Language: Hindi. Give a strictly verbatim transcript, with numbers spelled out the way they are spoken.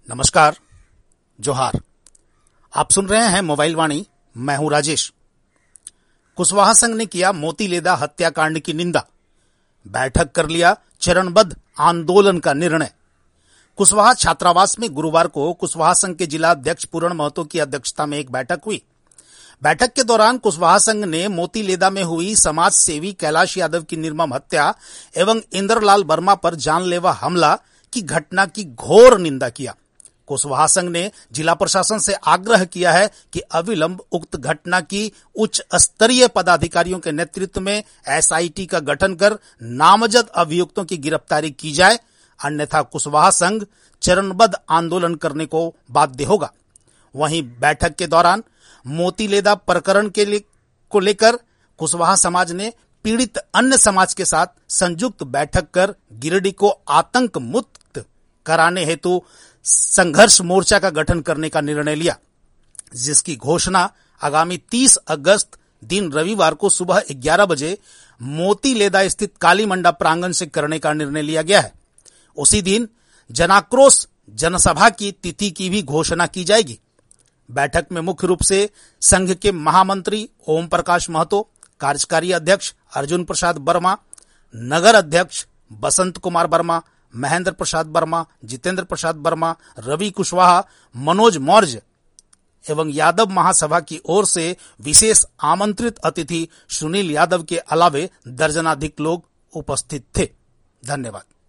नमस्कार, जोहार। आप सुन रहे हैं मोबाइल वाणी। मैं हूं राजेश। कुशवाहा संघ ने किया मोतीलेदा हत्याकांड की निंदा, बैठक कर लिया चरणबद्ध आंदोलन का निर्णय। कुशवाहा छात्रावास में गुरुवार को कुशवाहा संघ के जिला अध्यक्ष पूरण महतो की अध्यक्षता में एक बैठक हुई। बैठक के दौरान कुशवाहा संघ ने मोतीलेदा में हुई समाज सेवी कैलाश यादव की निर्मम हत्या एवं इंद्रलाल वर्मा पर जानलेवा हमला की घटना की घोर निंदा किया। कुशवाहा संघ ने जिला प्रशासन से आग्रह किया है कि अविलंब उक्त घटना की उच्च स्तरीय पदाधिकारियों के नेतृत्व में एसआईटी का गठन कर नामजद अभियुक्तों की गिरफ्तारी की जाए, अन्यथा कुशवाहा संघ चरणबद्ध आंदोलन करने को बाध्य होगा। वहीं बैठक के दौरान मोतीलेदा प्रकरण के लिए को लेकर कुशवाहा समाज ने पीड़ित अन्य समाज के साथ संयुक्त बैठक कर गिरिडीह को आतंक मुक्त कराने हेतु संघर्ष मोर्चा का गठन करने का निर्णय लिया, जिसकी घोषणा आगामी तीस अगस्त दिन रविवार को सुबह ग्यारह बजे मोतीलेदा स्थित काली मंडा प्रांगण से करने का निर्णय लिया गया है। उसी दिन जनाक्रोश जनसभा की तिथि की भी घोषणा की जाएगी। बैठक में मुख्य रूप से संघ के महामंत्री ओम प्रकाश महतो, कार्यकारी अध्यक्ष अर्जुन प्रसाद वर्मा, नगर अध्यक्ष बसंत कुमार वर्मा, महेंद्र प्रसाद वर्मा, जितेंद्र प्रसाद वर्मा, रवि कुशवाहा, मनोज मौर्य एवं यादव महासभा की ओर से विशेष आमंत्रित अतिथि सुनील यादव के अलावे दर्जनाधिक लोग उपस्थित थे। धन्यवाद।